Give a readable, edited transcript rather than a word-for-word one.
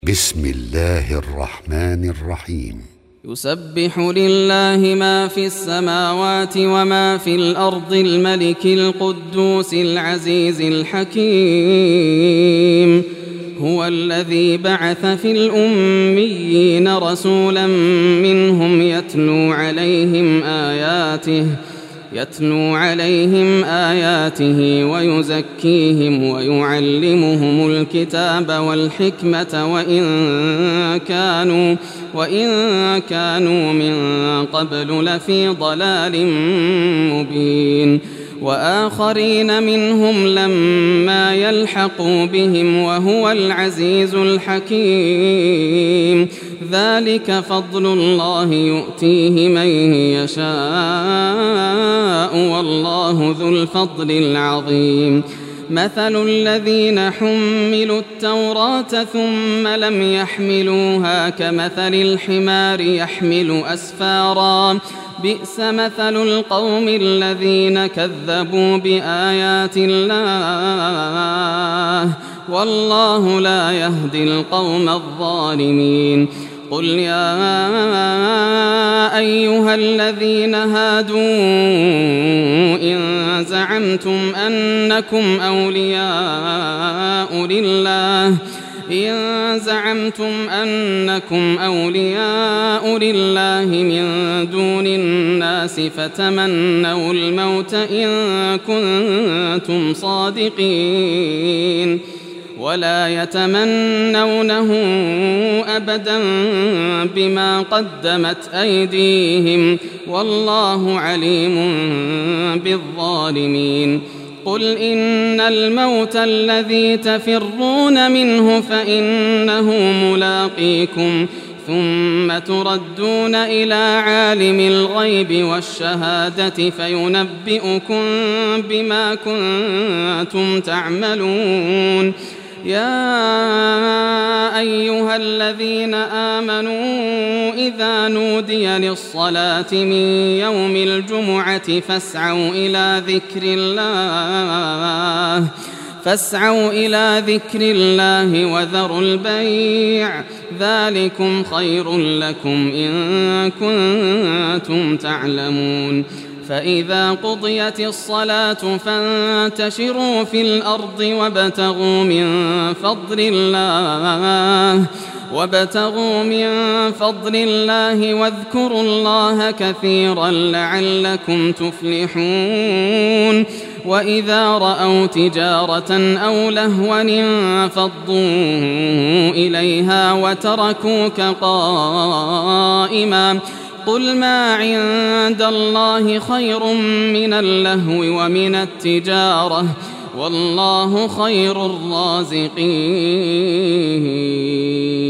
بسم الله الرحمن الرحيم. يسبح لله ما في السماوات وما في الأرض الملك القدوس العزيز الحكيم. هو الذي بعث في الأميين رسولا منهم يتلو عليهم آياته ويزكيهم ويعلمهم الكتاب والحكمة وإن كانوا من قبل لفي ضلال مبين. وآخرين منهم لما يلحقوا بهم وهو العزيز الحكيم. ذلك فضل الله يؤتيه من يشاء والله ذو الفضل العظيم. مثل الذين حملوا التوراة ثم لم يحملوها كمثل الحمار يحمل أسفارا بئس مثل القوم الذين كذبوا بآيات الله والله لا يهدي القوم الظالمين. قل يا أيها الذين هادوا إن زعمتم أنكم أولياء لله من دون الناس فتمنوا الموت إن كنتم صادقين ولا يتمنونه أبدا بما قدمت أيديهم والله عليم بالظالمين. قل إن الموت الذي تفرون منه فإنه ملاقيكم ثم تردون إلى عالم الغيب والشهادة فينبئكم بما كنتم تعملون. يا أيها الذين آمنوا إذا نودي للصلاة من يوم الجمعة فاسعوا إلى ذكر الله وذروا البيع ذلكم خير لكم إن كنتم تعلمون. فإذا قضيت الصلاة فانتشروا في الأرض وابتغوا من فضل الله واذكروا الله كثيرا لعلكم تفلحون. وإذا رأوا تجارة أو لهوا انفضوا إليها وتركوك قائما قل ما عند الله خير من اللهو ومن التجارة والله خير الرازقين.